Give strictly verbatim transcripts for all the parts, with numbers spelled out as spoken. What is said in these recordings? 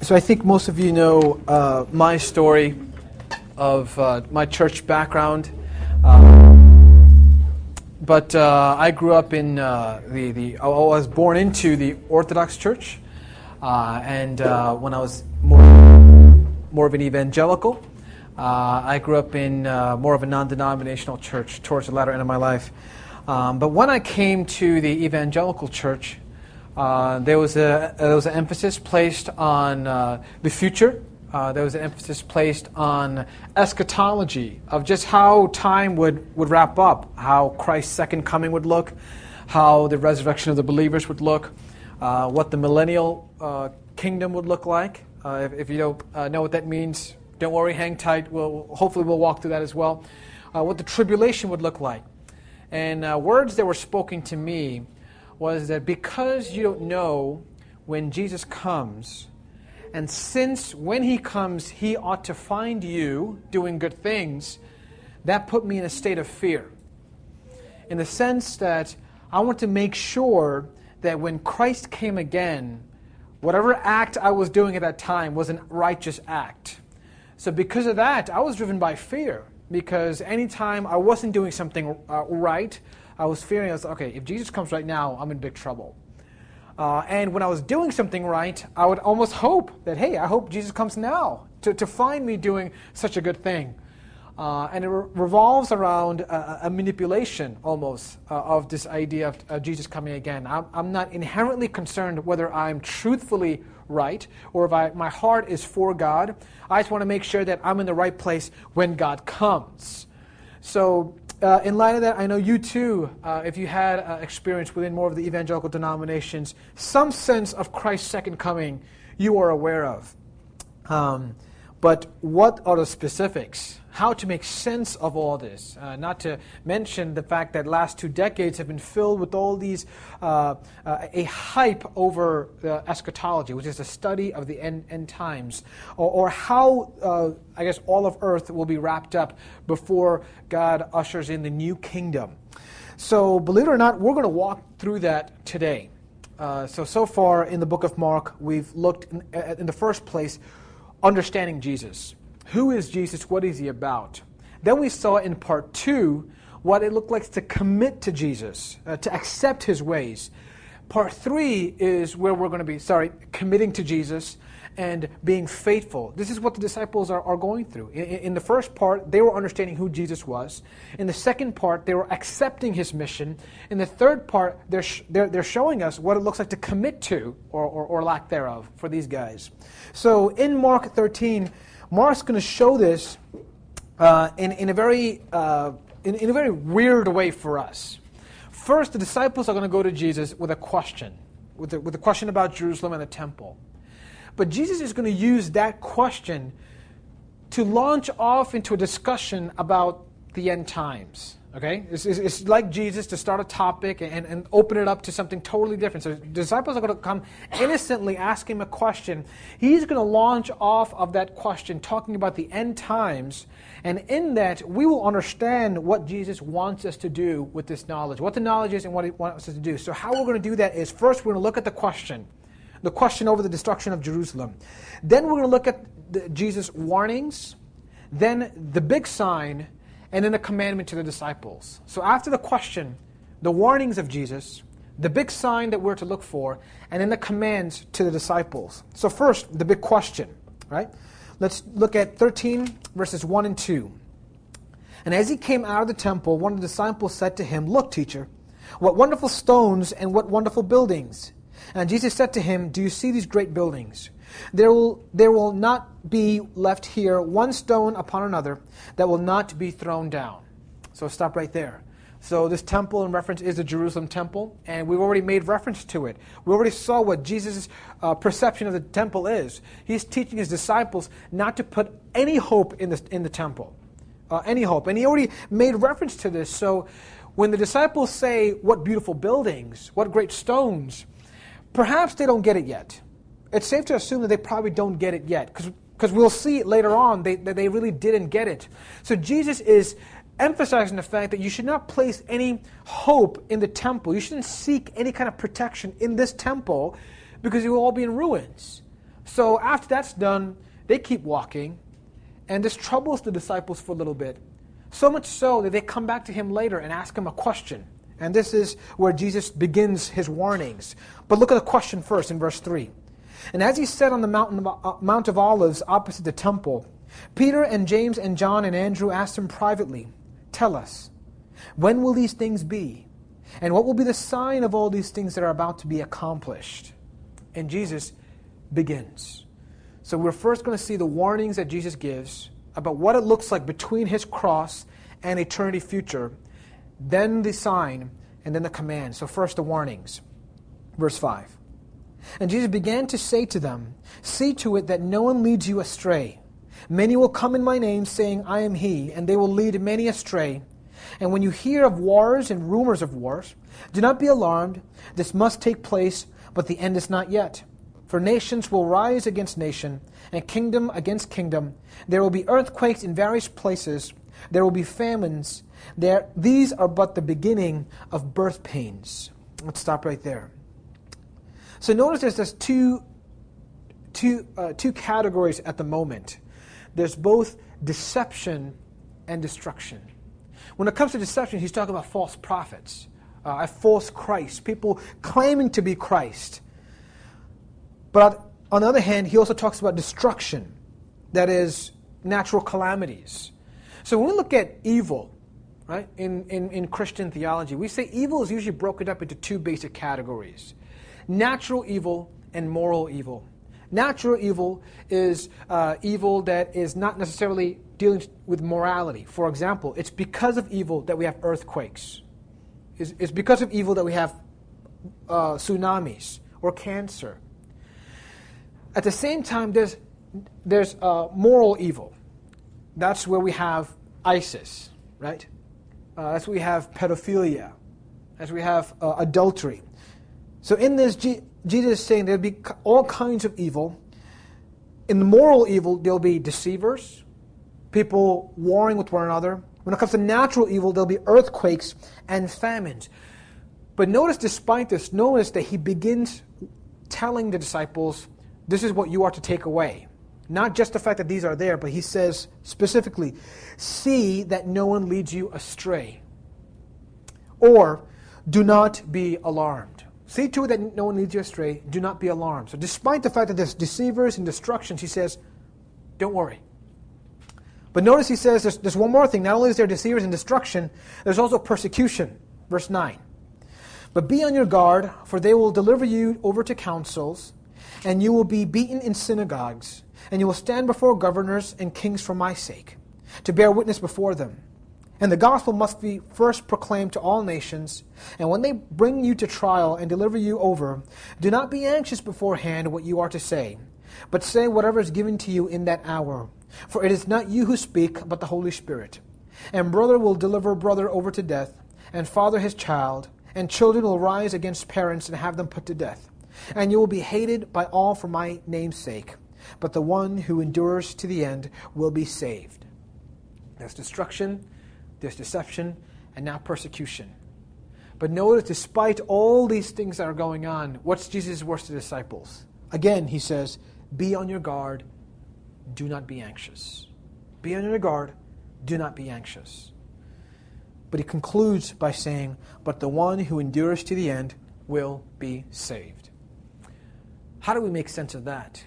So I think most of you know uh, my story of uh, my church background. Um, but uh, I grew up in uh, the, the, I was born into the Orthodox Church. Uh, and uh, when I was more, more of an evangelical, uh, I grew up in uh, more of a non-denominational church towards the latter end of my life. Um, but when I came to the evangelical church, Uh, there was a there was an emphasis placed on uh, the future. Uh, there was an emphasis placed on eschatology of just how time would, would wrap up, how Christ's second coming would look, how the resurrection of the believers would look, uh, what the millennial uh, kingdom would look like. Uh, if, if you don't uh, know what that means, don't worry, hang tight. We'll hopefully we'll walk through that as well. Uh, what the tribulation would look like, and uh, words that were spoken to me was that because you don't know when Jesus comes, and since when he comes he ought to find you doing good things, that put me in a state of fear. In the sense that I want to make sure that when Christ came again, whatever act I was doing at that time was a righteous act. So because of that, I was driven by fear. Because anytime I wasn't doing something uh, right, I was fearing, I was okay, if Jesus comes right now, I'm in big trouble. Uh, and when I was doing something right, I would almost hope that, hey, I hope Jesus comes now to, to find me doing such a good thing. Uh, and it re- revolves around a, a manipulation, almost, uh, of this idea of uh, Jesus coming again. I'm, I'm not inherently concerned whether I'm truthfully right or if I, my heart is for God. I just want to make sure that I'm in the right place when God comes. So, Uh, in light of that, I know you too, uh, if you had uh, experience within more of the evangelical denominations, some sense of Christ's second coming you are aware of. Um, but what are the specifics? How to make sense of all this? Uh, not to mention the fact that last two decades have been filled with all these, uh, uh, a hype over uh, eschatology, which is a study of the end, end times, or, or how, uh, I guess, all of earth will be wrapped up before God ushers in the new kingdom. So, believe it or not, we're going to walk through that today. Uh, so, so far in the book of Mark, we've looked in, in the first place, understanding Jesus. Who is Jesus? What is he about? Then we saw in part two what it looked like to commit to Jesus, uh, to accept his ways. Part three is where we're going to be, sorry, committing to Jesus and being faithful. This is what the disciples are, are going through. In, in the first part, they were understanding who Jesus was. In the second part, they were accepting his mission. In the third part, they're, sh- they're, they're showing us what it looks like to commit to, or, or, or lack thereof, for these guys. So in Mark thirteen, Mark's going to show this uh, in, in, a very, uh, in, in a very weird way for us. First, the disciples are going to go to Jesus with a question, with a, with a question about Jerusalem and the temple. But Jesus is going to use that question to launch off into a discussion about the end times. Okay? It's, it's, it's like Jesus to start a topic and, and open it up to something totally different. So the disciples are going to come innocently, ask him a question. He's going to launch off of that question, talking about the end times. And in that, we will understand what Jesus wants us to do with this knowledge, what the knowledge is and what he wants us to do. So how we're going to do that is, first we're going to look at the question. The question over the destruction of Jerusalem. Then we're going to look at the, Jesus' warnings, then the big sign, and then a commandment to the disciples. So after the question, the warnings of Jesus, the big sign that we're to look for, and then the commands to the disciples. So first, the big question, right? Let's look at thirteen, verses one and two. And as he came out of the temple, one of the disciples said to him, "Look, teacher, what wonderful stones and what wonderful buildings." And Jesus said to him, "Do you see these great buildings? There will, there will not be left here one stone upon another that will not be thrown down." So stop right there. So this temple in reference is the Jerusalem temple, and we've already made reference to it. We already saw what Jesus' uh, perception of the temple is. He's teaching his disciples not to put any hope in the, in the temple, uh, any hope. And he already made reference to this. So when the disciples say, "What beautiful buildings, what great stones," perhaps they don't get it yet. It's safe to assume that they probably don't get it yet, because we'll see it later on they, that they really didn't get it. So Jesus is emphasizing the fact that you should not place any hope in the temple. You shouldn't seek any kind of protection in this temple because it will all be in ruins. So after that's done, they keep walking, and this troubles the disciples for a little bit. So much so that they come back to him later and ask him a question. And this is where Jesus begins his warnings. But look at the question first in verse three. And as he sat on the mountain of, uh, Mount of Olives opposite the temple, Peter and James and John and Andrew asked him privately, "Tell us, when will these things be? And what will be the sign of all these things that are about to be accomplished?" And Jesus begins. So we're first going to see the warnings that Jesus gives about what it looks like between his cross and eternity future, then the sign, and then the command. So first the warnings. Verse five. And Jesus began to say to them, "See to it that no one leads you astray. Many will come in my name, saying, 'I am he,' and they will lead many astray. And when you hear of wars and rumors of wars, do not be alarmed. This must take place, but the end is not yet. For nations will rise against nation, and kingdom against kingdom. There will be earthquakes in various places. There will be famines. There, these are but the beginning of birth pains." Let's stop right there. So notice there's this two, two, uh, two categories at the moment. There's both deception and destruction. When it comes to deception, he's talking about false prophets, uh, a false Christ, people claiming to be Christ. But on the other hand, he also talks about destruction, that is, natural calamities. So when we look at evil, right, in, in, in Christian theology, we say evil is usually broken up into two basic categories: natural evil and moral evil. Natural evil is uh, evil that is not necessarily dealing with morality. For example, it's because of evil that we have earthquakes. It's, it's because of evil that we have uh, tsunamis or cancer. At the same time, there's, there's uh, moral evil. That's where we have ISIS, right? Uh, that's where we have pedophilia. That's where we have uh, adultery. So in this, G- Jesus is saying there'll be all kinds of evil. In the moral evil, there'll be deceivers, people warring with one another. When it comes to natural evil, there'll be earthquakes and famines. But notice, despite this, notice that he begins telling the disciples, this is what you are to take away. Not just the fact that these are there, but he says specifically, see that no one leads you astray. Or, do not be alarmed. See to it that no one leads you astray. Do not be alarmed. So despite the fact that there's deceivers and destructions, he says, don't worry. But notice he says there's, there's one more thing. Not only is there deceivers and destruction, there's also persecution. Verse nine. But be on your guard, for they will deliver you over to councils, and you will be beaten in synagogues, and you will stand before governors and kings for my sake, to bear witness before them. And the gospel must be first proclaimed to all nations. And when they bring you to trial and deliver you over, do not be anxious beforehand what you are to say, but say whatever is given to you in that hour. For it is not you who speak, but the Holy Spirit. And brother will deliver brother over to death, and father his child, and children will rise against parents and have them put to death. And you will be hated by all for my name's sake. But the one who endures to the end will be saved. There's destruction, there's deception, and now persecution. But notice, despite all these things that are going on, what's Jesus' words to the disciples? Again, he says, be on your guard, do not be anxious. Be on your guard, do not be anxious. But he concludes by saying, but the one who endures to the end will be saved. How do we make sense of that?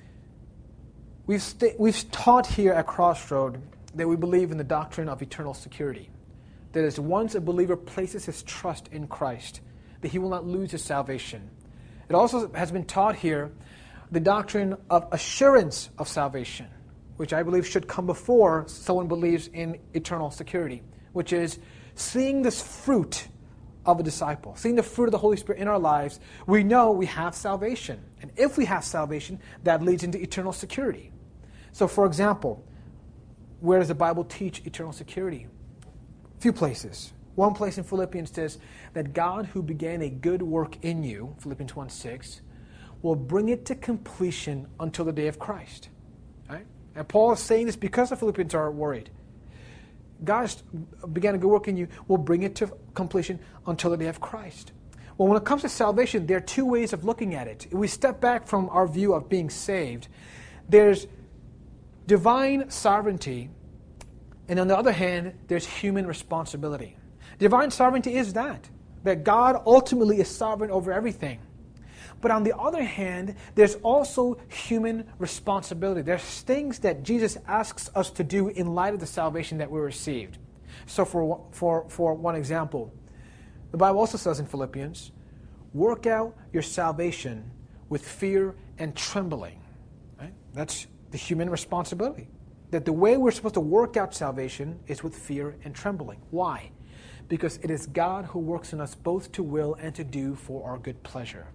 We've, st- we've taught here at Crossroad that we believe in the doctrine of eternal security. That is, once a believer places his trust in Christ, that he will not lose his salvation. It also has been taught here the doctrine of assurance of salvation, which I believe should come before someone believes in eternal security, which is seeing this fruit of a disciple, seeing the fruit of the Holy Spirit in our lives. We know we have salvation. And if we have salvation, that leads into eternal security. So, for example, where does the Bible teach eternal security? A few places. One place in Philippians says that God who began a good work in you, Philippians one six, will bring it to completion until the day of Christ. Right? And Paul is saying this because the Philippians are worried. God began a good work in you, will bring it to completion until the day of Christ. Well, when it comes to salvation, there are two ways of looking at it. If we step back from our view of being saved, there's divine sovereignty, and on the other hand, there's human responsibility. Divine sovereignty is that, that God ultimately is sovereign over everything. But on the other hand, there's also human responsibility. There's things that Jesus asks us to do in light of the salvation that we received. So for, for, for one example, the Bible also says in Philippians, work out your salvation with fear and trembling. Right? That's the human responsibility. That the way we're supposed to work out salvation is with fear and trembling. Why? Because it is God who works in us both to will and to do for our good pleasure.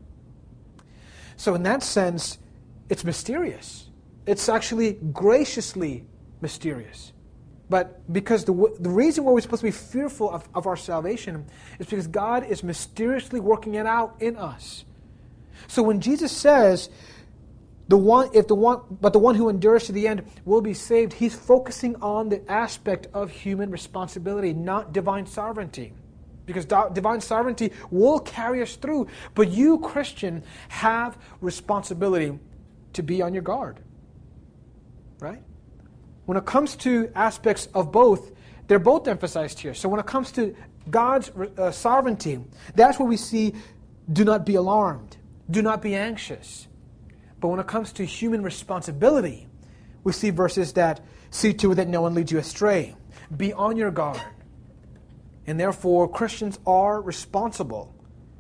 So in that sense, it's mysterious. It's actually graciously mysterious. But because the, the reason why we're supposed to be fearful of, of our salvation is because God is mysteriously working it out in us. So when Jesus says, the one, if the one, but the one who endures to the end will be saved, he's focusing on the aspect of human responsibility, not divine sovereignty. Because divine sovereignty will carry us through. But you, Christian, have responsibility to be on your guard. Right? When it comes to aspects of both, they're both emphasized here. So when it comes to God's uh, sovereignty, that's where we see, do not be alarmed. Do not be anxious. But when it comes to human responsibility, we see verses that see to it that no one leads you astray. Be on your guard. And therefore, Christians are responsible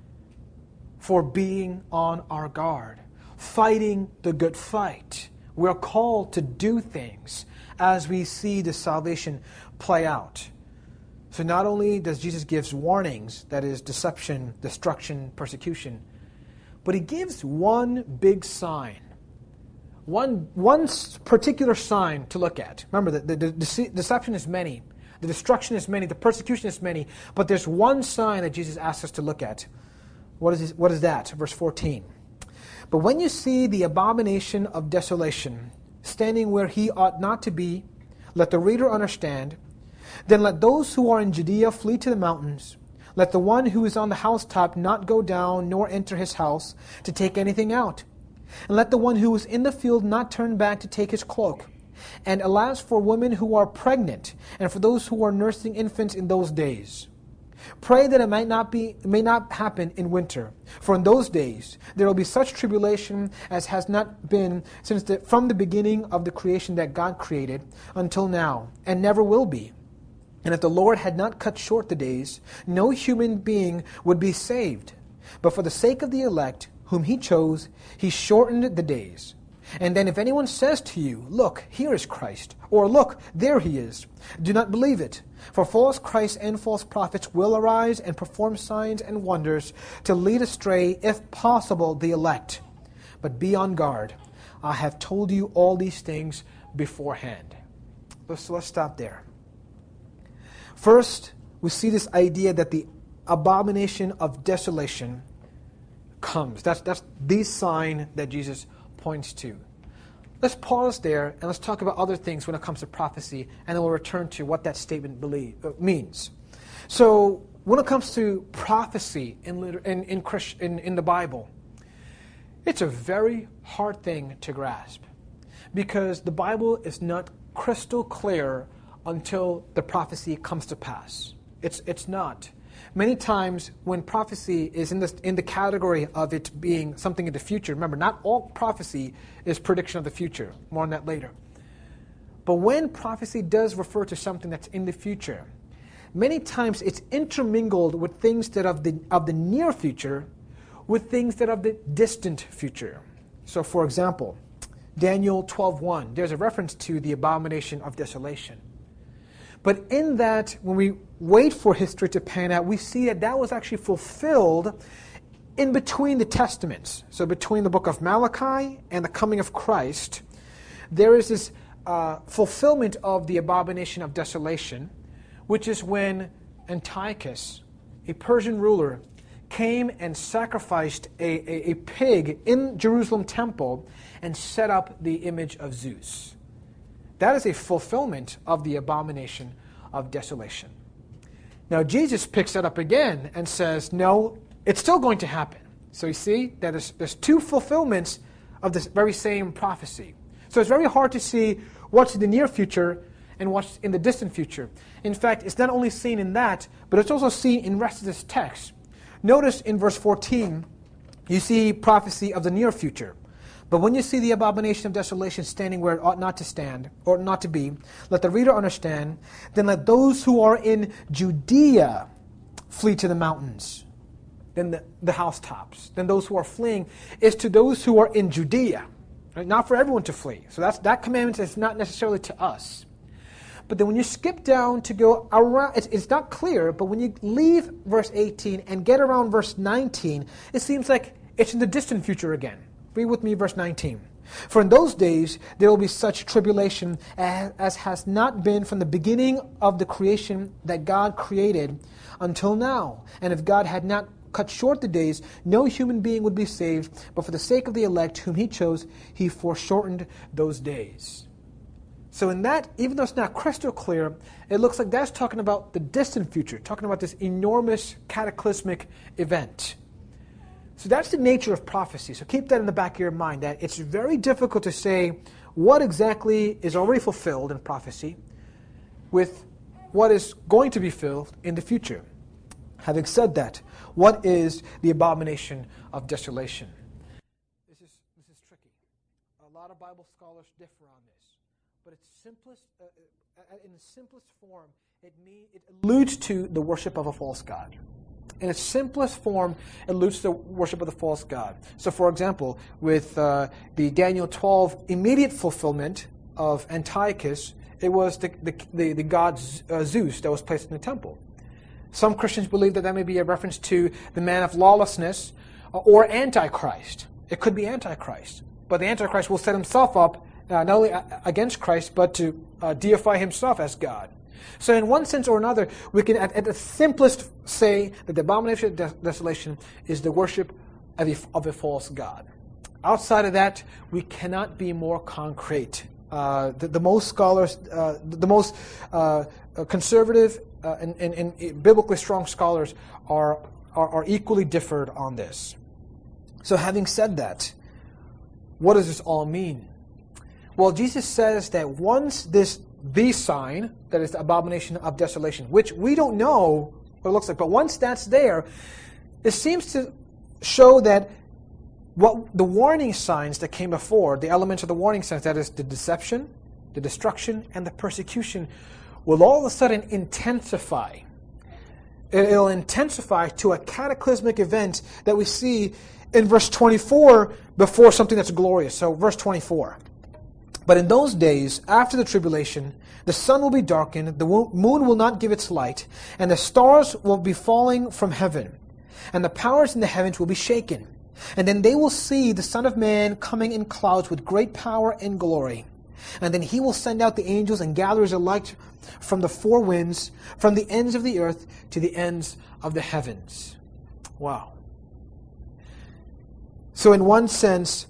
for being on our guard, fighting the good fight. We're called to do things as we see the salvation play out. So not only does Jesus give warnings, that is deception, destruction, persecution, but he gives one big sign, one, one particular sign to look at. Remember, the, the, the deception is many. The destruction is many, the persecution is many, but there's one sign that Jesus asks us to look at. What is, what is that? Verse fourteen. But when you see the abomination of desolation standing where he ought not to be, let the reader understand. Then let those who are in Judea flee to the mountains. Let the one who is on the housetop not go down nor enter his house to take anything out. And let the one who is in the field not turn back to take his cloak. And alas for women who are pregnant, and for those who are nursing infants in those days. Pray that it might not be, may not happen in winter. For in those days there will be such tribulation as has not been since the, from the beginning of the creation that God created until now, and never will be. And if the Lord had not cut short the days, no human being would be saved. But for the sake of the elect, whom he chose, he shortened the days. And then if anyone says to you, look, here is Christ, or look, there he is, do not believe it. For false Christs and false prophets will arise and perform signs and wonders to lead astray, if possible, the elect. But be on guard. I have told you all these things beforehand. So let's stop there. First, we see this idea that the abomination of desolation comes. That's, that's the sign that Jesus points to. Let's pause there and let's talk about other things when it comes to prophecy, and then we'll return to what that statement believe, uh, means. So when it comes to prophecy in, in, in, in, in the Bible, it's a very hard thing to grasp because the Bible is not crystal clear until the prophecy comes to pass. It's, it's not. Many times when prophecy is in, this, in the category of it being something in the future, remember, not all prophecy is prediction of the future. More on that later. But when prophecy does refer to something that's in the future, many times it's intermingled with things that are of the, of the near future with things that are of the distant future. So for example, Daniel twelve one, there's a reference to the abomination of desolation. But in that, when we wait for history to pan out, we see that that was actually fulfilled in between the testaments. So between the book of Malachi and the coming of Christ, there is this uh, fulfillment of the abomination of desolation, which is when Antiochus, a Persian ruler, came and sacrificed a, a, a pig in Jerusalem temple and set up the image of Zeus. That is a fulfillment of the abomination of desolation. Now Jesus picks that up again and says, no, it's still going to happen. So you see that there's, there's two fulfillments of this very same prophecy. So it's very hard to see what's in the near future and what's in the distant future. In fact, it's not only seen in that, but it's also seen in the rest of this text. Notice in verse fourteen, you see prophecy of the near future. But when you see the abomination of desolation standing where it ought not to stand, or not to be, let the reader understand, then let those who are in Judea flee to the mountains, then the, the housetops. Then those who are fleeing is to those who are in Judea, right? Not for everyone to flee. So that's, that commandment is not necessarily to us. But then when you skip down to go around, it's, it's not clear, but when you leave verse eighteen and get around verse nineteen, it seems like it's in the distant future again. Read with me verse nineteen. For in those days there will be such tribulation as, as has not been from the beginning of the creation that God created until now. And if God had not cut short the days, no human being would be saved, but for the sake of the elect whom he chose, he foreshortened those days. So in that, even though it's not crystal clear, it looks like that's talking about the distant future, talking about this enormous cataclysmic event. So that's the nature of prophecy. So keep that in the back of your mind, that it's very difficult to say what exactly is already fulfilled in prophecy with what is going to be filled in the future. Having said that, what is the abomination of desolation? This is, this is tricky. A lot of Bible scholars differ on this. But its simplest, uh, in the simplest form, it, mean, it alludes to the worship of a false god. In its simplest form, it alludes to the worship of the false god. So, for example, with uh, the Daniel twelve immediate fulfillment of Antiochus, it was the, the, the, the god uh, Zeus that was placed in the temple. Some Christians believe that that may be a reference to the man of lawlessness uh, or Antichrist. It could be Antichrist. But the Antichrist will set himself up Uh, not only against Christ, but to uh, deify himself as God. So in one sense or another, we can at, at the simplest say that the abomination of de- desolation is the worship of a, of a false god. Outside of that, we cannot be more concrete. Uh, the, the most scholars, uh, the, the most uh, conservative uh, and, and, and biblically strong scholars are, are, are equally differed on this. So having said that, what does this all mean? Well, Jesus says that once this, the sign, that is the abomination of desolation, which we don't know what it looks like, but once that's there, it seems to show that what the warning signs that came before, the elements of the warning signs, that is the deception, the destruction, and the persecution, will all of a sudden intensify. It'll intensify to a cataclysmic event that we see in verse twenty-four before something that's glorious. So verse twenty-four. But in those days, after the tribulation, the sun will be darkened, the moon will not give its light, and the stars will be falling from heaven, and the powers in the heavens will be shaken. And then they will see the Son of Man coming in clouds with great power and glory. And then he will send out the angels and gather his elect from the four winds, from the ends of the earth to the ends of the heavens. Wow. So in one sense,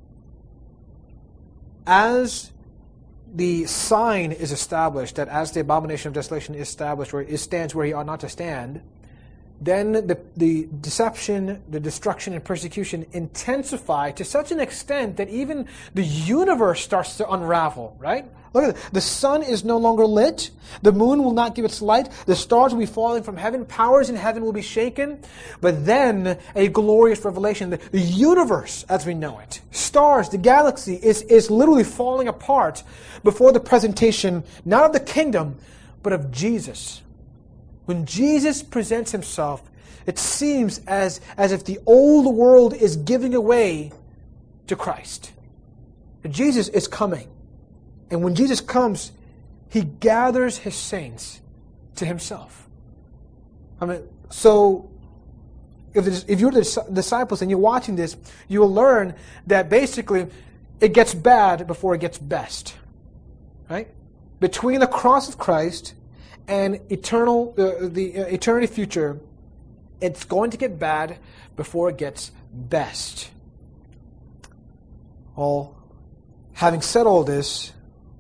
as the sign is established, that as the abomination of desolation is established, where it stands where he ought not to stand, then the, the deception, the destruction, and persecution intensify to such an extent that even the universe starts to unravel, right? Look at it. The sun is no longer lit. The moon will not give its light. The stars will be falling from heaven. Powers in heaven will be shaken. But then a glorious revelation. The, the universe as we know it, stars, the galaxy, is, is literally falling apart before the presentation, not of the kingdom, but of Jesus. When Jesus presents himself, it seems as, as if the old world is giving away to Christ. Jesus is coming. And when Jesus comes, he gathers his saints to himself. I mean, so if, if you're the disciples and you're watching this, you will learn that basically it gets bad before it gets best. Right? Between the cross of Christ and eternal, uh, the uh, eternity future, it's going to get bad before it gets best. Well, having said all this,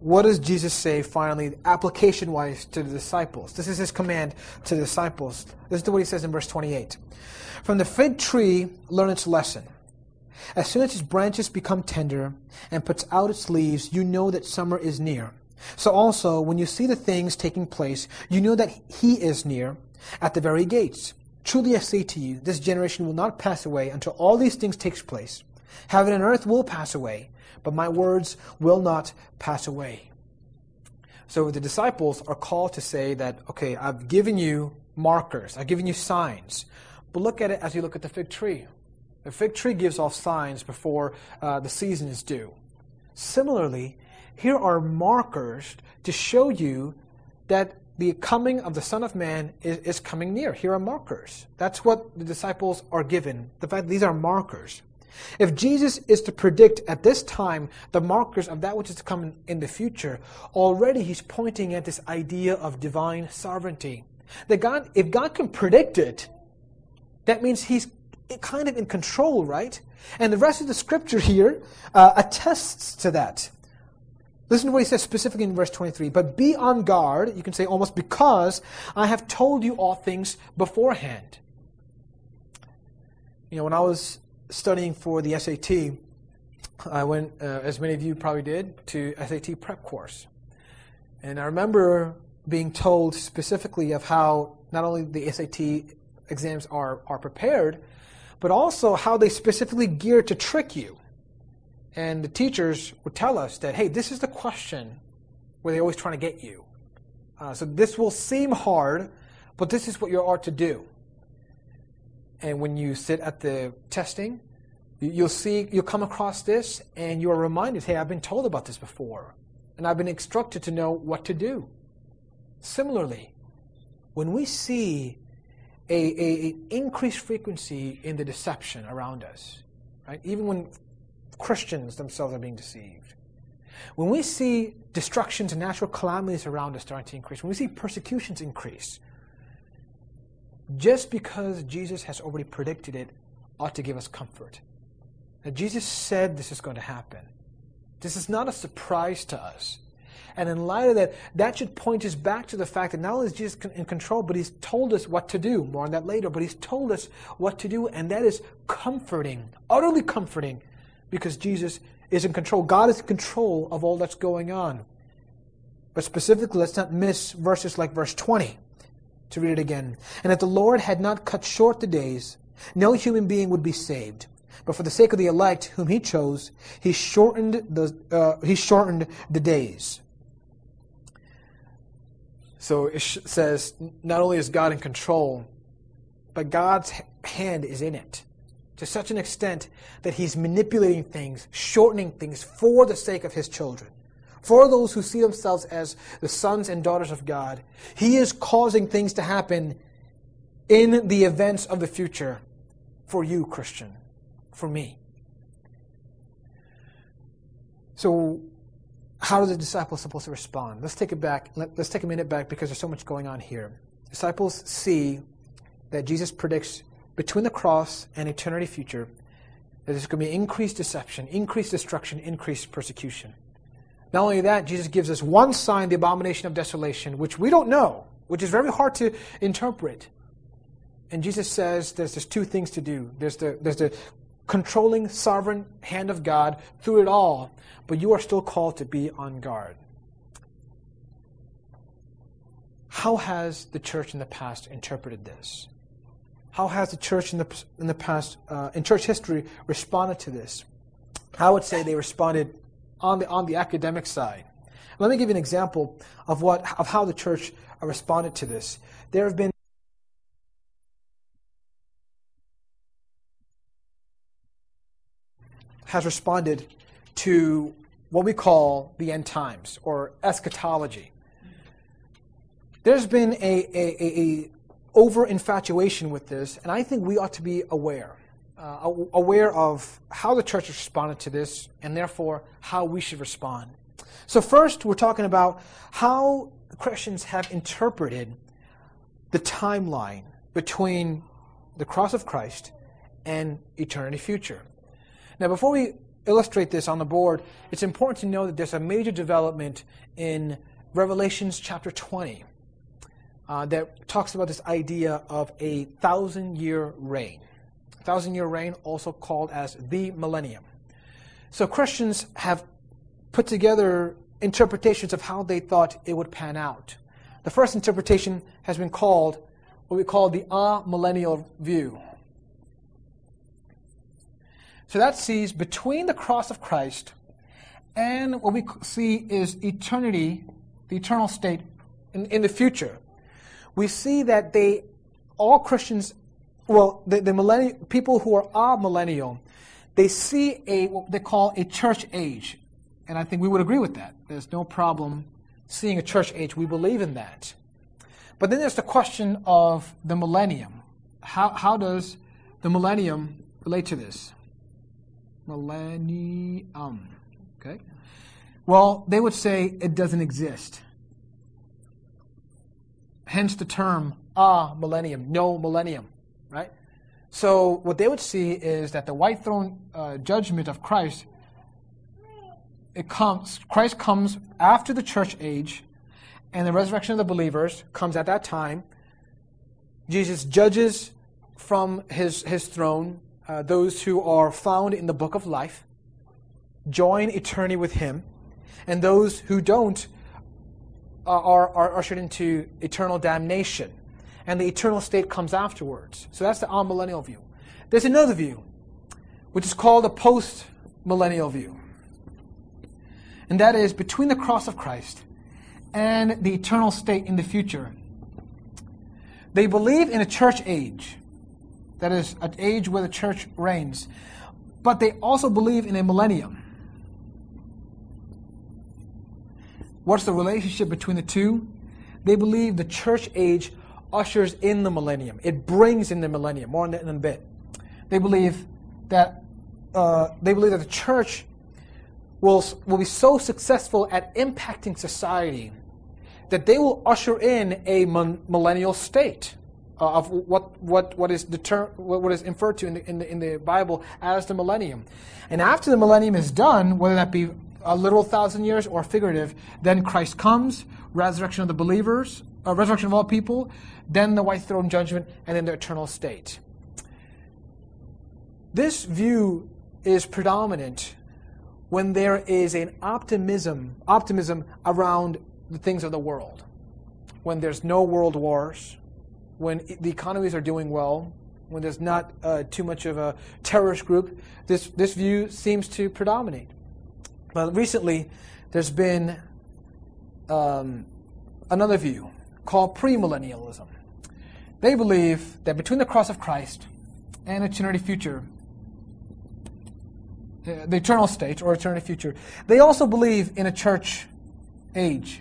what does Jesus say finally, application-wise, to the disciples? This is his command to the disciples. This is what he says in verse twenty-eight. From the fig tree, learn its lesson. As soon as its branches become tender and puts out its leaves, you know that summer is near. So also, when you see the things taking place, you know that he is near, at the very gates. Truly I say to you, this generation will not pass away until all these things take place. Heaven and earth will pass away, but my words will not pass away. So the disciples are called to say that, okay, I've given you markers, I've given you signs, but look at it as you look at the fig tree. The fig tree gives off signs before uh, the season is due. Similarly, here are markers to show you that the coming of the Son of Man is, is coming near. Here are markers. That's what the disciples are given. The fact these are markers. If Jesus is to predict at this time the markers of that which is to come in, in the future, already he's pointing at this idea of divine sovereignty. That God, if God can predict it, that means he's kind of in control, right? And the rest of the scripture here uh, attests to that. Listen to what he says specifically in verse twenty-three. But be on guard, you can say almost, because I have told you all things beforehand. You know, when I was studying for the S A T, I went, uh, as many of you probably did, to S A T prep course. And I remember being told specifically of how not only the S A T exams are, are prepared, but also how they specifically gear to trick you. And the teachers would tell us that, hey, this is the question where they're always trying to get you. Uh, so this will seem hard, but this is what you are to do. And when you sit at the testing, you'll see, you'll come across this, and you are reminded, hey, I've been told about this before, and I've been instructed to know what to do. Similarly, when we see a, a, a increased frequency in the deception around us, right? Even when Christians themselves are being deceived. When we see destructions and natural calamities around us starting to increase, when we see persecutions increase, just because Jesus has already predicted it ought to give us comfort. Now, Jesus said this is going to happen. This is not a surprise to us. And in light of that, that should point us back to the fact that not only is Jesus in control, but he's told us what to do. More on that later, but he's told us what to do, and that is comforting, utterly comforting, because Jesus is in control. God is in control of all that's going on. But specifically, let's not miss verses like verse twenty. To read it again. And if the Lord had not cut short the days, no human being would be saved. But for the sake of the elect whom he chose, he shortened the uh, he shortened the days. So it says, not only is God in control, but God's hand is in it, to such an extent that he's manipulating things, shortening things for the sake of his children. For those who see themselves as the sons and daughters of God, he is causing things to happen in the events of the future for you, Christian, for me. So, how are the disciples supposed to respond? Let's take it back. Let's take a minute back because there's so much going on here. Disciples see that Jesus predicts between the cross and eternity future that there's going to be increased deception, increased destruction, increased persecution. Not only that, Jesus gives us one sign, the abomination of desolation, which we don't know, which is very hard to interpret. And Jesus says there's just two things to do. There's the, there's the controlling, sovereign hand of God through it all, but you are still called to be on guard. How has the church in the past interpreted this? How has the church in the in the past, uh, in church history, responded to this? I would say they responded on the on the academic side. Let me give you an example of what of how the church responded to this. There have been has responded to what we call the end times or eschatology. There's been a, a, a, a over-infatuation with this, and I think we ought to be aware, uh, aware of how the church has responded to this, and therefore how we should respond. So first, we're talking about how Christians have interpreted the timeline between the cross of Christ and eternity future. Now, before we illustrate this on the board, it's important to know that there's a major development in Revelations chapter twenty uh, that talks about this idea of a thousand-year reign. Thousand-year reign, also called as the millennium. So Christians have put together interpretations of how they thought it would pan out. The first interpretation has been called what we call the amillennial view. So that sees between the cross of Christ and what we see is eternity, the eternal state in, in the future. We see that they, all Christians, well, the, the millennial, people who are amillennial, they see a what they call a church age. And I think we would agree with that. There's no problem seeing a church age. We believe in that. But then there's the question of the millennium. How, how does the millennium relate to this? Millennium. Okay. Well, they would say it doesn't exist. Hence the term, ah, millennium, no millennium, right? So what they would see is that the white throne uh, judgment of Christ, it comes. Christ comes after the church age, and the resurrection of the believers comes at that time. Jesus judges from his, his throne uh, those who are found in the book of life, join eternity with him, and those who don't uh, are, are ushered into eternal damnation. And the eternal state comes afterwards. So that's the amillennial view. There's another view, which is called the post-millennial view. And that is between the cross of Christ and the eternal state in the future. They believe in a church age, that is, an age where the church reigns, but they also believe in a millennium. What's the relationship between the two? They believe the church age ushers in the millennium. It brings in the millennium. More on that in a bit. They believe that uh, they believe that the church will will be so successful at impacting society that they will usher in a mon- millennial state uh, of what what what is deter- what is inferred to in the, in the in the Bible as the millennium. And after the millennium is done, whether that be a literal thousand years or figurative, then Christ comes, resurrection of the believers, uh, resurrection of all people, then the white throne judgment, and then the eternal state. This view is predominant when there is an optimism, optimism around the things of the world. When there's no world wars, when the economies are doing well, when there's not uh, too much of a terrorist group, this, this view seems to predominate. But recently, there's been um, another view called premillennialism. They believe that between the cross of Christ and eternity future, the eternal state or eternity future, they also believe in a church age.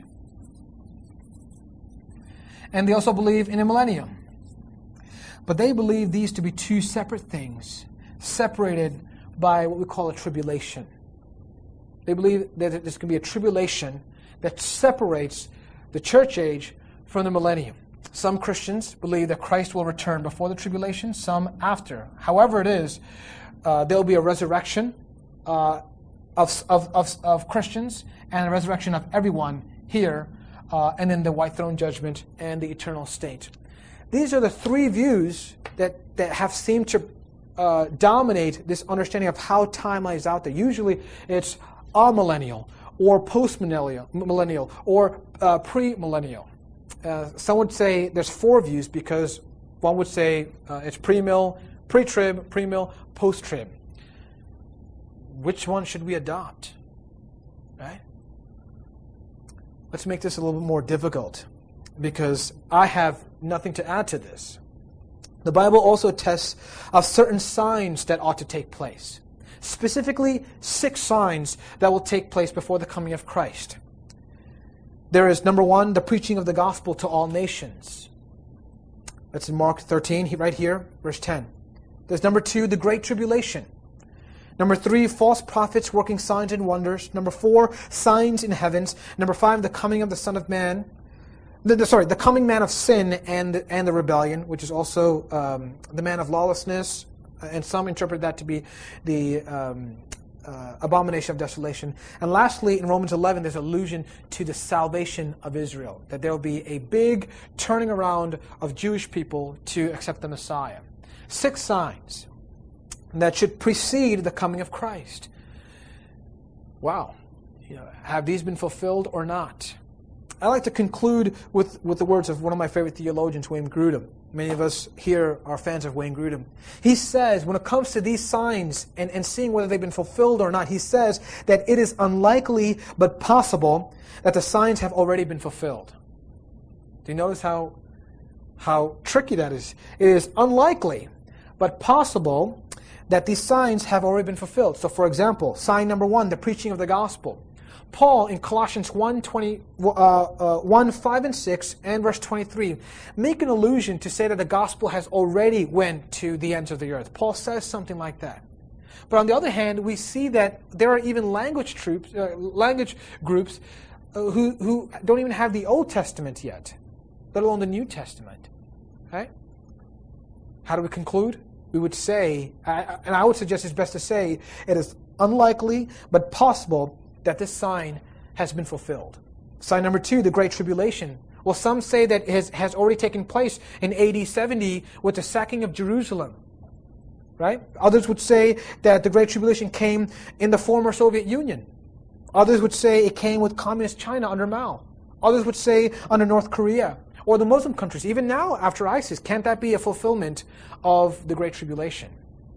And they also believe in a millennium. But they believe these to be two separate things, separated by what we call a tribulation. They believe that there's going to be a tribulation that separates the church age from the millennium. Some Christians believe that Christ will return before the tribulation, some after. However it is, uh, there will be a resurrection uh, of, of, of, of Christians and a resurrection of everyone here, uh, and then the white throne judgment and the eternal state. These are the three views that, that have seemed to uh, dominate this understanding of how time lies out there. Usually it's amillennial, or post-millennial, millennial, or uh, pre-millennial. Uh, some would say there's four views because one would say uh, it's pre-mill, pre-trib, pre-mill, post-trib. Which one should we adopt? Right? Let's make this a little bit more difficult because I have nothing to add to this. The Bible also attests of certain signs that ought to take place. Specifically, six signs that will take place before the coming of Christ. There is, number one, the preaching of the gospel to all nations. That's in Mark thirteen, right here, verse ten. There's number two, the great tribulation. Number three, false prophets working signs and wonders. Number four, signs in heavens. Number five, the coming of the Son of Man. The, the, sorry, the coming man of sin and, and the rebellion, which is also um, the man of lawlessness. And some interpret that to be the um, uh, abomination of desolation. And lastly, in Romans eleven, there's allusion to the salvation of Israel, that there will be a big turning around of Jewish people to accept the Messiah. Six signs that should precede the coming of Christ. Wow. You know, have these been fulfilled or not? I like to conclude with, with the words of one of my favorite theologians, Wayne Grudem. Many of us here are fans of Wayne Grudem. He says, when it comes to these signs and, and seeing whether they've been fulfilled or not, he says that it is unlikely but possible that the signs have already been fulfilled. Do you notice how, how tricky that is? It is unlikely but possible that these signs have already been fulfilled. So for example, sign number one, the preaching of the gospel. Paul in Colossians one, twenty, uh, uh, one, five and six and verse twenty-three make an allusion to say that the gospel has already went to the ends of the earth. Paul says something like that. But on the other hand, we see that there are even language troops, uh, language groups uh, who, who don't even have the Old Testament yet, let alone the New Testament. Right? How do we conclude? We would say, and I would suggest it's best to say, it is unlikely but possible that this sign has been fulfilled. Sign number two, the Great Tribulation. Well, some say that it has, has already taken place in A D seventy with the sacking of Jerusalem. Right? Others would say that the Great Tribulation came in the former Soviet Union. Others would say it came with Communist China under Mao. Others would say under North Korea or the Muslim countries. Even now, after ISIS, can't that be a fulfillment of the Great Tribulation?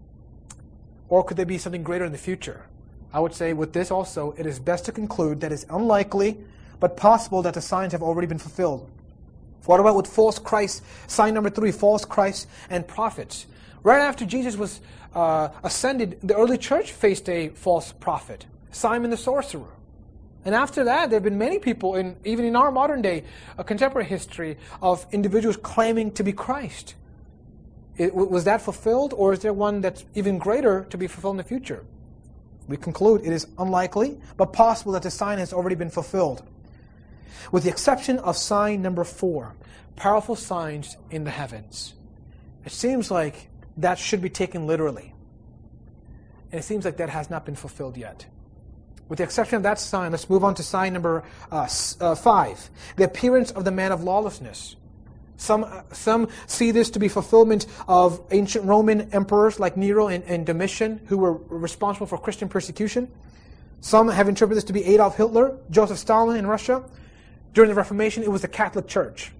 Or could there be something greater in the future? I would say with this also, it is best to conclude that it's unlikely, but possible that the signs have already been fulfilled. What about with false Christ? Sign number three, false Christs and prophets. Right after Jesus was uh, ascended, the early church faced a false prophet, Simon the sorcerer. And after that, there have been many people, in even in our modern day, a contemporary history, of individuals claiming to be Christ. It, was that fulfilled, or is there one that's even greater to be fulfilled in the future? We conclude it is unlikely, but possible that the sign has already been fulfilled. With the exception of sign number four, powerful signs in the heavens. It seems like that should be taken literally. And it seems like that has not been fulfilled yet. With the exception of that sign, let's move on to sign number uh, uh, five, the appearance of the man of lawlessness. Some some see this to be fulfillment of ancient Roman emperors like Nero and, and Domitian, who were responsible for Christian persecution. Some have interpreted this to be Adolf Hitler, Joseph Stalin in Russia. During the Reformation, it was the Catholic Church.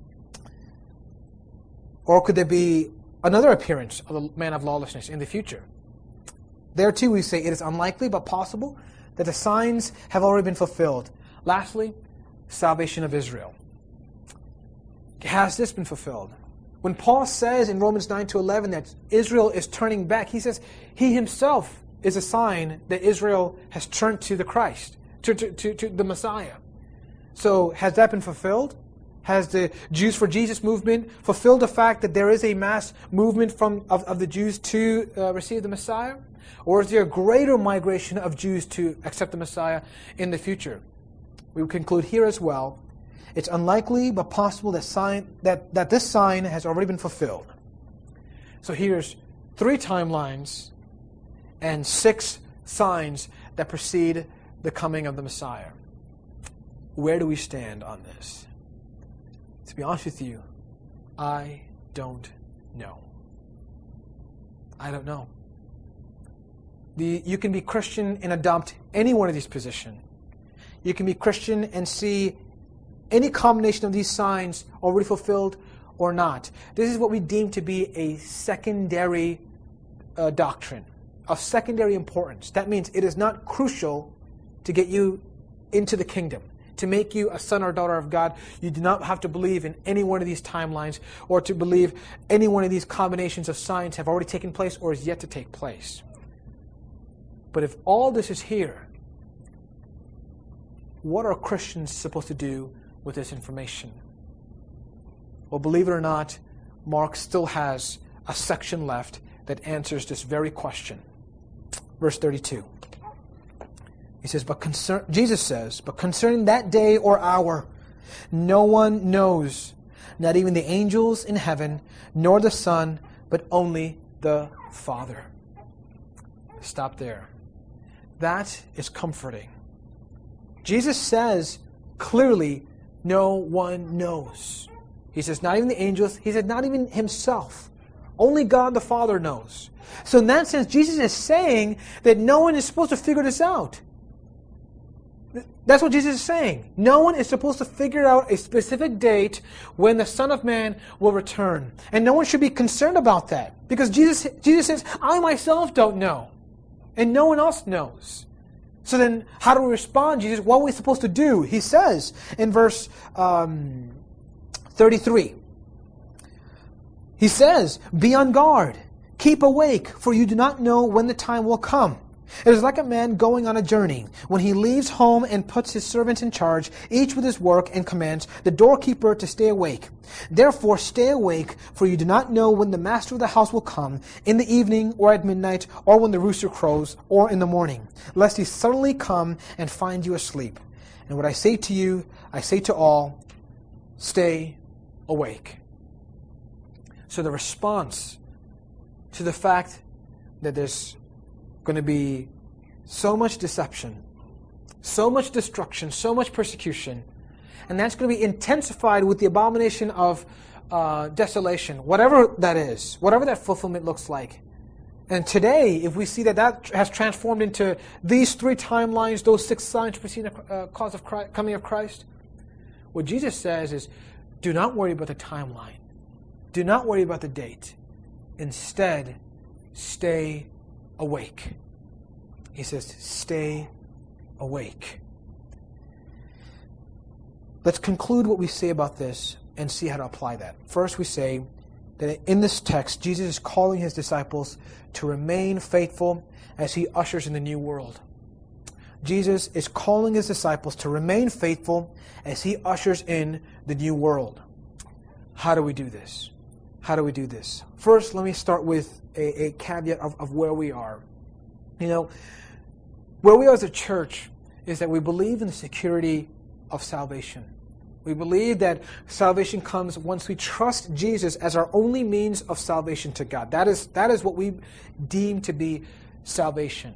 Or could there be another appearance of the man of lawlessness in the future? There too we say it is unlikely but possible that the signs have already been fulfilled. Lastly, salvation of Israel. Has this been fulfilled? When Paul says in Romans nine to eleven that Israel is turning back, he says he himself is a sign that Israel has turned to the Christ, to, to, to, to the Messiah. So has that been fulfilled? Has the Jews for Jesus movement fulfilled the fact that there is a mass movement from of, of the Jews to uh, receive the Messiah? Or is there a greater migration of Jews to accept the Messiah in the future? We would conclude here as well, it's unlikely but possible that, sign, that, that this sign has already been fulfilled. So here's three timelines and six signs that precede the coming of the Messiah. Where do we stand on this? To be honest with you, I don't know. I don't know. The, you can be Christian and adopt any one of these positions. You can be Christian and see any combination of these signs already fulfilled or not. This is what we deem to be a secondary uh, doctrine, of secondary importance. That means it is not crucial to get you into the kingdom, to make you a son or daughter of God. You do not have to believe in any one of these timelines or to believe any one of these combinations of signs have already taken place or is yet to take place. But if all this is here, what are Christians supposed to do with this information? Well, believe it or not, Mark still has a section left that answers this very question. Verse thirty-two. He says, "But concern," Jesus says, "but concerning that day or hour, no one knows, not even the angels in heaven, nor the Son, but only the Father." Stop there. That is comforting. Jesus says clearly, no one knows. He says, not even the angels. He said, not even himself. Only God the Father knows. So in that sense, Jesus is saying that no one is supposed to figure this out. That's what Jesus is saying. No one is supposed to figure out a specific date when the Son of Man will return. And no one should be concerned about that. Because Jesus, Jesus says, I myself don't know. And no one else knows. So then, how do we respond, Jesus? What are we supposed to do? He says in verse um, thirty-three. He says, be on guard. Keep awake, for you do not know when the time will come. It is like a man going on a journey, when he leaves home and puts his servants in charge, each with his work, and commands the doorkeeper to stay awake. Therefore stay awake, for you do not know when the master of the house will come, in the evening, or at midnight, or when the rooster crows, or in the morning, lest he suddenly come and find you asleep. And what I say to you, I say to all, stay awake. So the response to the fact that there's going to be so much deception, so much destruction, so much persecution, and that's going to be intensified with the abomination of uh, desolation, whatever that is, whatever that fulfillment looks like. And today, if we see that that has transformed into these three timelines, those six signs preceding the uh, cause of Christ, coming of Christ, what Jesus says is, do not worry about the timeline. Do not worry about the date. Instead, stay awake. He says, stay awake. Let's conclude what we say about this and see how to apply that. First, we say that in this text, Jesus is calling his disciples to remain faithful as he ushers in the new world. Jesus is calling his disciples to remain faithful as he ushers in the new world. How do we do this? How do we do this? First, let me start with a, a caveat of, of where we are. You know, where we are as a church is that we believe in the security of salvation. We believe that salvation comes once we trust Jesus as our only means of salvation to God. That is, that is what we deem to be salvation.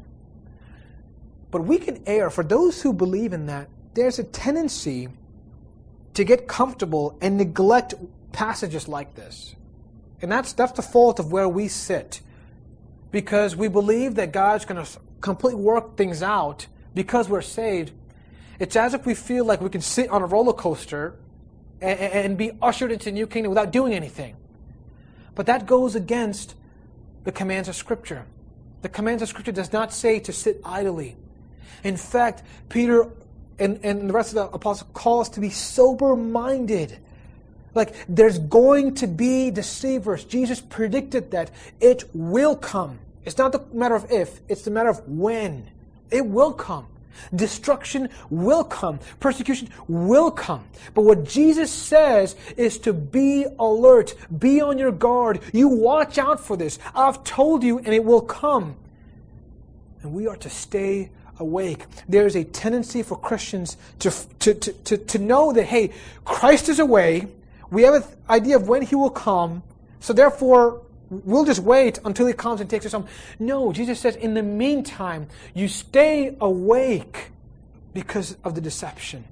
But we can err. For those who believe in that, there's a tendency to get comfortable and neglect passages like this. And that's, that's the fault of where we sit. Because we believe that God's going to completely work things out because we're saved. It's as if we feel like we can sit on a roller coaster and, and be ushered into a new kingdom without doing anything. But that goes against the commands of Scripture. The commands of Scripture does not say to sit idly. In fact, Peter and, and the rest of the apostles call us to be sober-minded. Like, there's going to be deceivers. Jesus predicted that it will come. It's not the matter of if, it's the matter of when. It will come. Destruction will come. Persecution will come. But what Jesus says is to be alert. Be on your guard. You watch out for this. I've told you, and it will come. And we are to stay awake. There is a tendency for Christians to, to, to, to, to know that, hey, Christ is away. We have an idea of when He will come. So therefore, we'll just wait until He comes and takes us home. No, Jesus says, in the meantime, you stay awake because of the deception.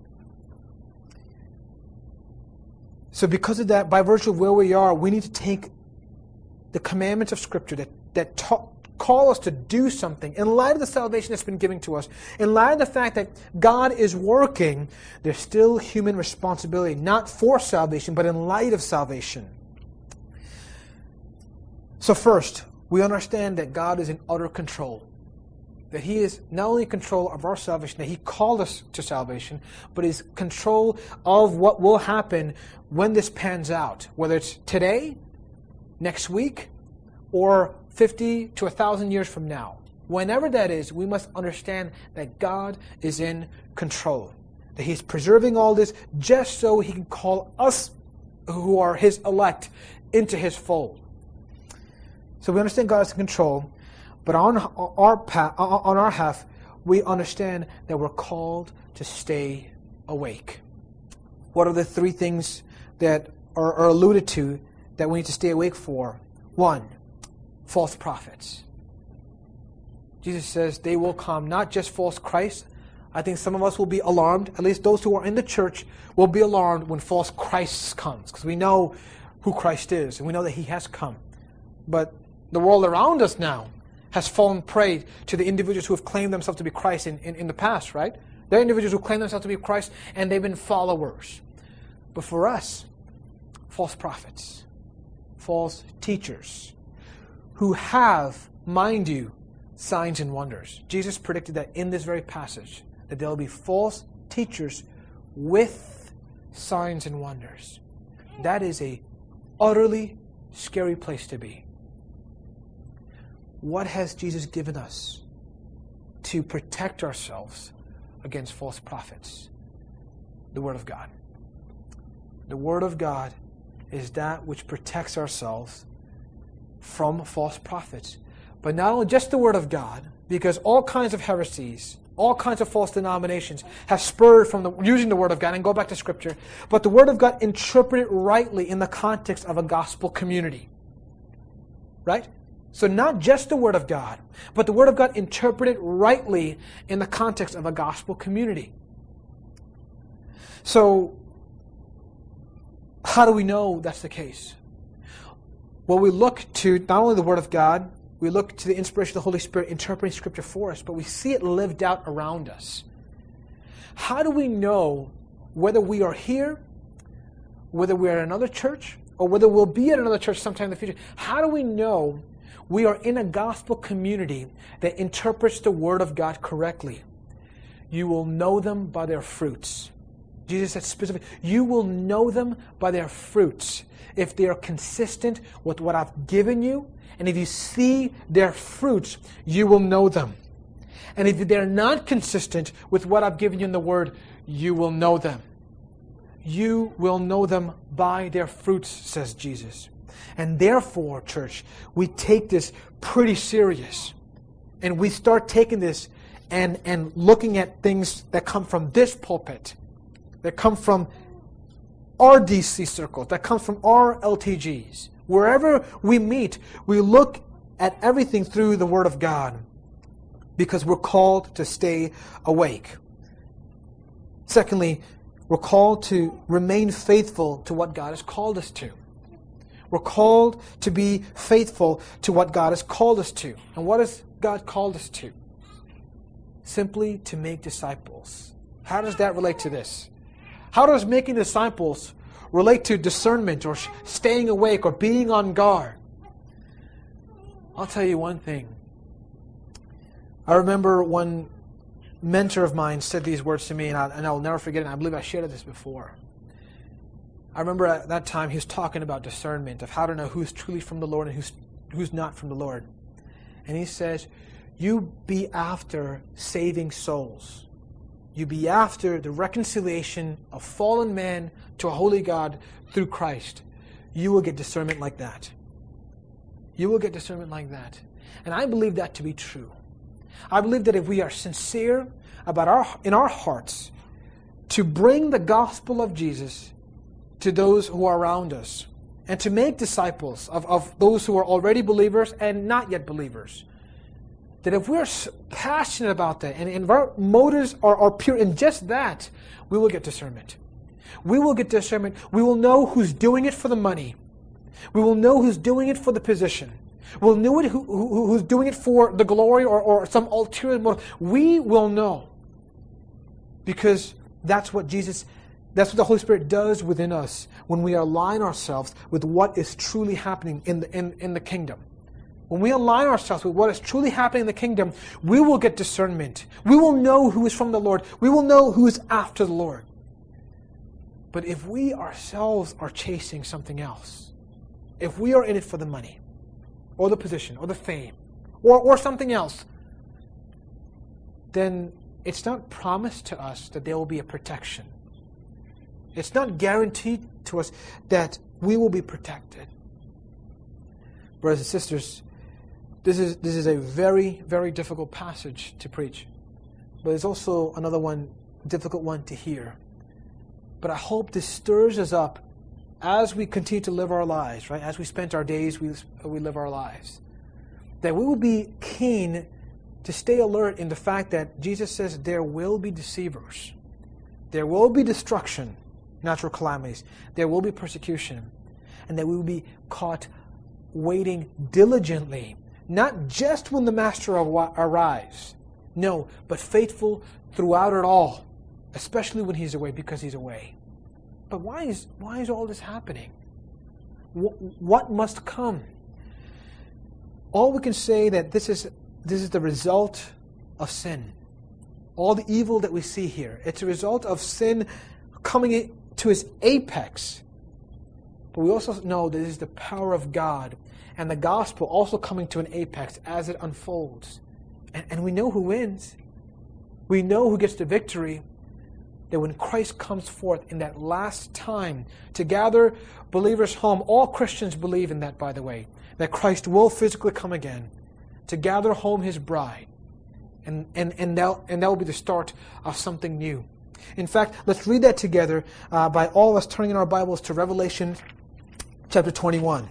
So because of that, by virtue of where we are, we need to take the commandments of Scripture that, that ta- call us to do something. In light of the salvation that's been given to us, in light of the fact that God is working, there's still human responsibility, not for salvation, but in light of salvation. So first, we understand that God is in utter control. That He is not only in control of our salvation, that He called us to salvation, but He's control of what will happen when this pans out. Whether it's today, next week, or fifty to one thousand years from now. Whenever that is, we must understand that God is in control. That He's preserving all this just so He can call us, who are His elect, into His fold. So we understand God is in control, but on our path, on our half, we understand that we're called to stay awake. What are the three things that are, are alluded to that we need to stay awake for? One, false prophets. Jesus says they will come, not just false Christ. I think some of us will be alarmed, at least those who are in the church will be alarmed when false Christ comes, because we know who Christ is, and we know that He has come. But the world around us now has fallen prey to the individuals who have claimed themselves to be Christ in, in, in the past, right? There are individuals who claim themselves to be Christ, and they've been followers. But for us, false prophets, false teachers, who have, mind you, signs and wonders. Jesus predicted that in this very passage, that there will be false teachers with signs and wonders. That is a utterly scary place to be. What has Jesus given us to protect ourselves against false prophets? The Word of God. The Word of God is that which protects ourselves from false prophets. But not only just the Word of God, because all kinds of heresies, all kinds of false denominations have spurred from the, using the Word of God, and go back to Scripture, but the Word of God interpreted rightly in the context of a gospel community. Right? So not just the Word of God, but the Word of God interpreted rightly in the context of a gospel community. So, how do we know that's the case? Well, we look to not only the Word of God, we look to the inspiration of the Holy Spirit interpreting Scripture for us, but we see it lived out around us. How do we know whether we are here, whether we are at another church, or whether we'll be at another church sometime in the future? How do we know we are in a gospel community that interprets the Word of God correctly? You will know them by their fruits. Jesus said specifically, you will know them by their fruits. If they are consistent with what I've given you, and if you see their fruits, you will know them. And if they're not consistent with what I've given you in the Word, you will know them. You will know them by their fruits, says Jesus. And therefore, church, we take this pretty serious. And we start taking this and, and looking at things that come from this pulpit, that come from our D C circles, that come from our L T Gs. Wherever we meet, we look at everything through the Word of God because we're called to stay awake. Secondly, we're called to remain faithful to what God has called us to. We're called to be faithful to what God has called us to. And what has God called us to? Simply to make disciples. How does that relate to this? How does making disciples relate to discernment or staying awake or being on guard? I'll tell you one thing. I remember one mentor of mine said these words to me, and, I, and I'll never forget it. I believe I shared this before. I remember at that time he was talking about discernment, of how to know who's truly from the Lord and who's, who's not from the Lord. And he says, you be after saving souls. You be after the reconciliation of fallen man to a holy God through Christ. You will get discernment like that. You will get discernment like that. And I believe that to be true. I believe that if we are sincere about our in our hearts to bring the gospel of Jesus to those who are around us, and to make disciples of, of those who are already believers and not yet believers, that if we're passionate about that, and, and if our motives are, are pure in just that, we will get discernment. We will get discernment. We will know who's doing it for the money. We will know who's doing it for the position. We'll know it who, who, who's doing it for the glory or, or some ulterior motive. We will know. Because that's what Jesus, that's what the Holy Spirit does within us when we align ourselves with what is truly happening in the, in, in the kingdom. When we align ourselves with what is truly happening in the kingdom, we will get discernment. We will know who is from the Lord. We will know who is after the Lord. But if we ourselves are chasing something else, if we are in it for the money, or the position, or the fame, or, or something else, then it's not promised to us that there will be a protection. It's not guaranteed to us that we will be protected. Brothers and sisters, This is this is a very, very difficult passage to preach. But it's also another one, difficult one to hear. But I hope this stirs us up as we continue to live our lives, right? As we spend our days, we, we live our lives. That we will be keen to stay alert in the fact that Jesus says there will be deceivers. There will be destruction, natural calamities. There will be persecution. And that we will be caught waiting diligently, not just when the Master arrives. No, but faithful throughout it all, especially when He's away, because He's away. But why is why is all this happening? What must come? All we can say that this is this is the result of sin. All the evil that we see here, it's a result of sin coming to its apex. But we also know that this is the power of God and the gospel also coming to an apex as it unfolds. And, and we know who wins. We know who gets the victory. That when Christ comes forth in that last time to gather believers home, all Christians believe in that, by the way, that Christ will physically come again to gather home His bride. And, and, and, that, and that will be the start of something new. In fact, let's read that together uh, by all of us turning in our Bibles to Revelation chapter twenty-one.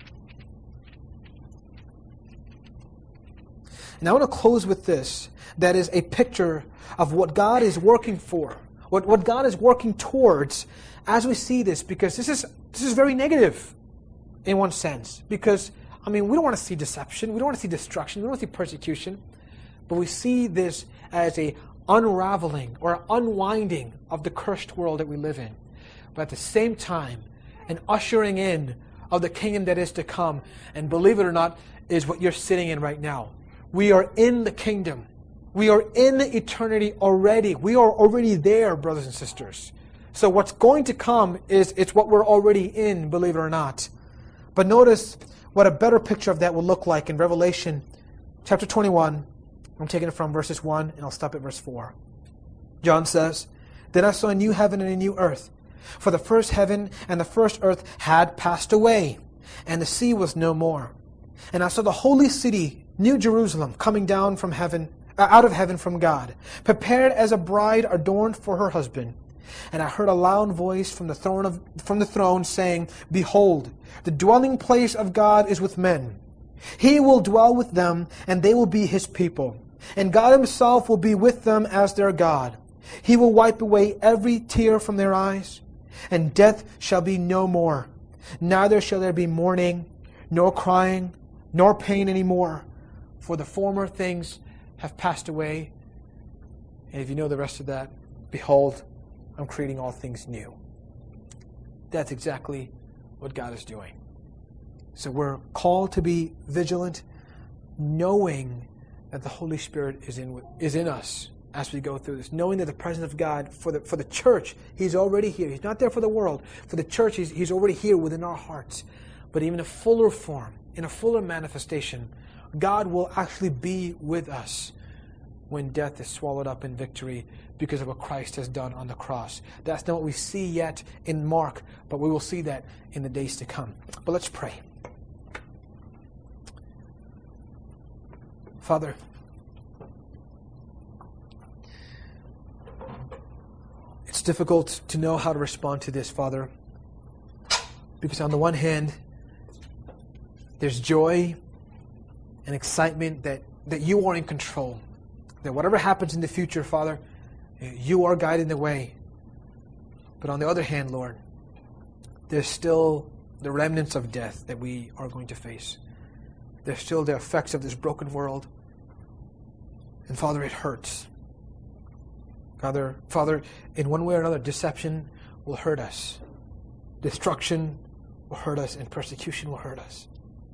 And I want to close with this. That is a picture of what God is working for. What, what God is working towards as we see this. Because this is this is very negative in one sense. Because, I mean, we don't want to see deception. We don't want to see destruction. We don't want to see persecution. But we see this as a unraveling or unwinding of the cursed world that we live in. But at the same time, an ushering in of the kingdom that is to come. And believe it or not, is what you're sitting in right now. We are in the kingdom. We are in eternity already. We are already there, brothers and sisters. So what's going to come is it's what we're already in, believe it or not. But notice what a better picture of that will look like in Revelation chapter twenty-one. I'm taking it from verses one, and I'll stop at verse four. John says, "Then I saw a new heaven and a new earth. For the first heaven and the first earth had passed away, and the sea was no more. And I saw the holy city, New Jerusalem, coming down from heaven, uh, out of heaven from God, prepared as a bride adorned for her husband. And I heard a loud voice from the throne of from the throne saying, Behold, the dwelling place of God is with men. He will dwell with them, and they will be His people. And God Himself will be with them as their God. He will wipe away every tear from their eyes, and death shall be no more. Neither shall there be mourning, nor crying, nor pain any more, for the former things have passed away. And if you know the rest of that, behold, I'm creating all things new." That's exactly what God is doing. So we're called to be vigilant, knowing that the Holy Spirit is in is in us as we go through this. Knowing that the presence of God for the for the church, He's already here. He's not there for the world. For the church, He's, he's already here within our hearts. But even in a fuller form, in a fuller manifestation, God will actually be with us when death is swallowed up in victory because of what Christ has done on the cross. That's not what we see yet in Mark, but we will see that in the days to come. But let's pray. Father, it's difficult to know how to respond to this, Father, because on the one hand, there's joy and excitement that, that you are in control. That whatever happens in the future, Father, you are guiding the way. But on the other hand, Lord, there's still the remnants of death that we are going to face. There's still the effects of this broken world. And Father, it hurts. Father, Father, in one way or another, deception will hurt us. Destruction will hurt us, and persecution will hurt us.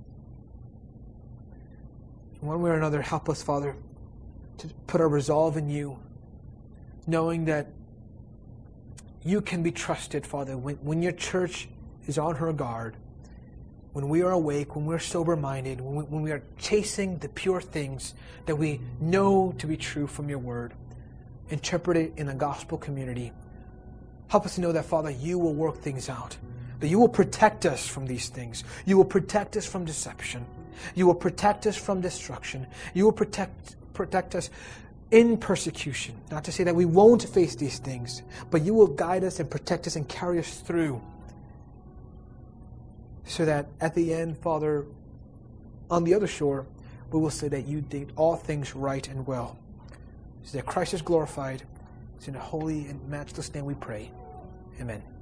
In one way or another, help us, Father, to put our resolve in you, knowing that you can be trusted, Father, when, when your church is on her guard, when we are awake, when we're sober-minded, when we, when we are chasing the pure things that we know to be true from your word, interpreted in a gospel community. Help us to know that, Father, you will work things out, that you will protect us from these things. You will protect us from deception. You will protect us from destruction. You will protect protect us in persecution. Not to say that we won't face these things, but you will guide us and protect us and carry us through, so that at the end, Father, on the other shore, we will say that you did all things right and well. So that Christ is glorified. It's in the holy and matchless name we pray. Amen.